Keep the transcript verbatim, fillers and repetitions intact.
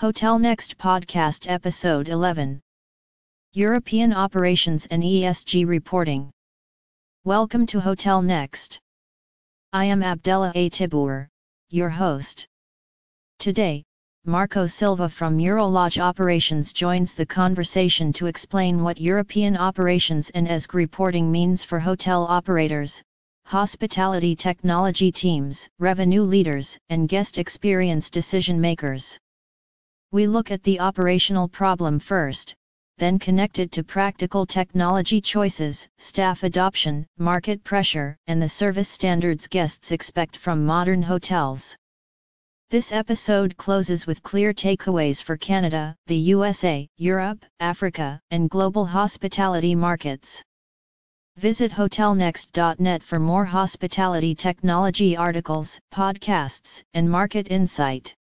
Hotel Next Podcast Episode eleven. European Operations and E S G Reporting. Welcome to Hotel Next. I am Abdella A. Tibur, your host. Today, Marco Silva from Eurolodge Operations joins the conversation to explain what European Operations and E S G reporting means for hotel operators, hospitality technology teams, revenue leaders, and guest experience decision makers. We look at the operational problem first, then connect it to practical technology choices, staff adoption, market pressure, and the service standards guests expect from modern hotels. This episode closes with clear takeaways for Canada, the U S A, Europe, Africa, and global hospitality markets. Visit hotel next dot net for more hospitality technology articles, podcasts, and market insight.